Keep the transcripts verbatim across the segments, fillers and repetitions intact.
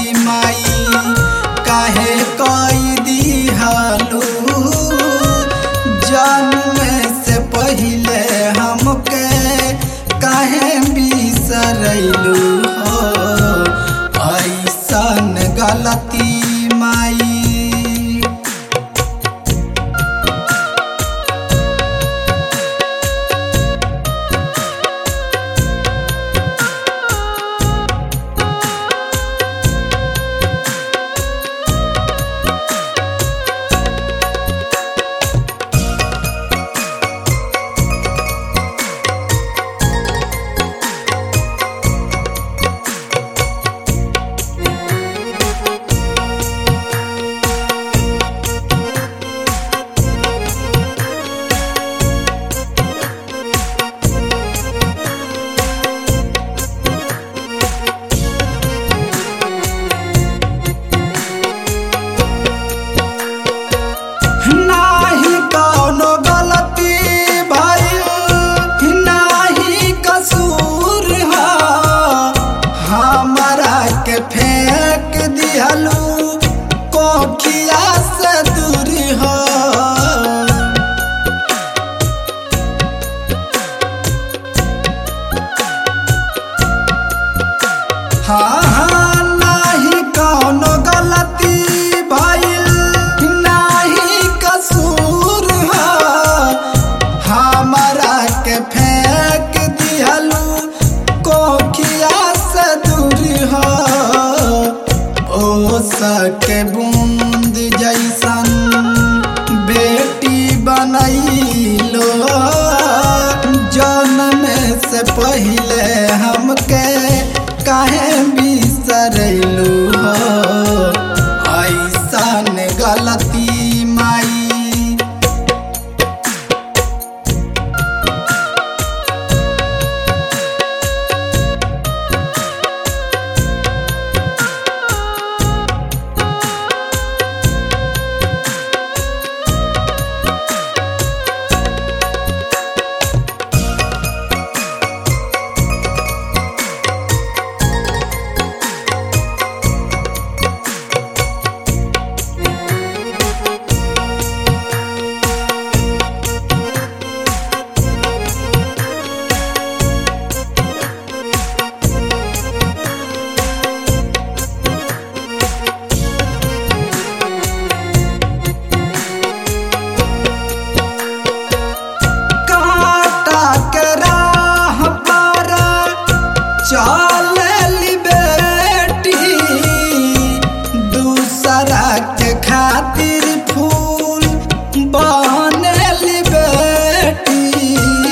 माई काहे कोई दिहालू जन्म से पहिले हमके काहे बिसरैलू हो ऐसन गलती माई। फेंक दिहलू कोखिया से दूर हो हाँ हाँ नाही कौनो गलती भइल नाही कसूर हो हमरा के फेंक दिहलू कोखिया से दूर हो ओ सके बूंद जैसन बेटी बनैलो जन्म से पहिले हमके काहे बिसरैलू हो ऐसन गलती माई। चलली बेटी दूसरा के खातिर फूल बनली बेटी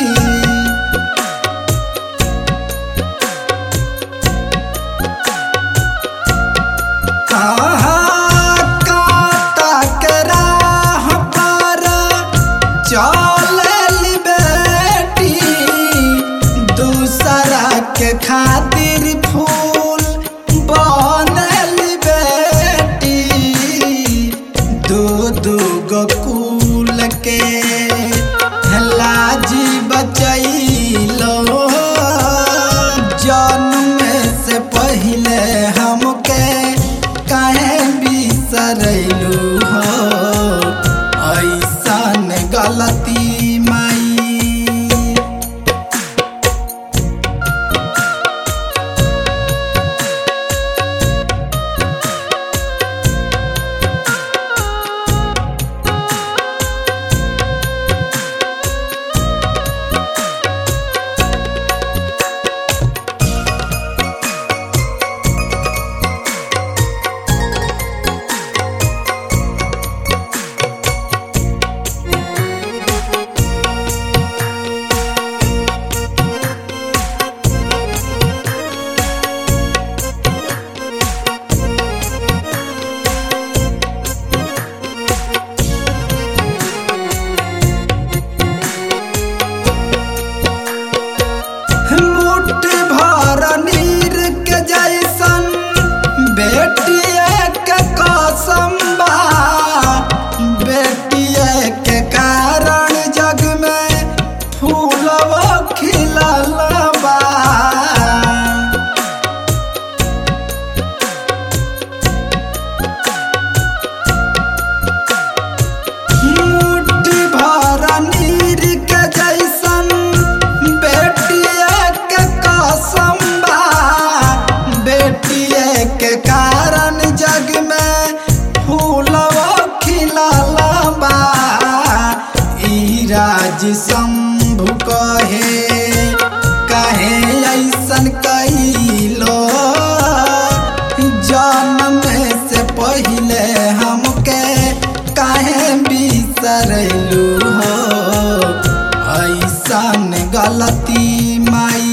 कांटा के राह पर चलली बेटी दूसरा के खातिर फूल बनली बेटी दो दो गो कुल के लाजी बचैलो जन्म से पहिले हमके काहे जग में फूलवा खिलाला बा ई राज शंभु कहे काहे ऐसन कइलो जन्म से पहिले हमके काहे बिसरलू हो ऐसन गलती माई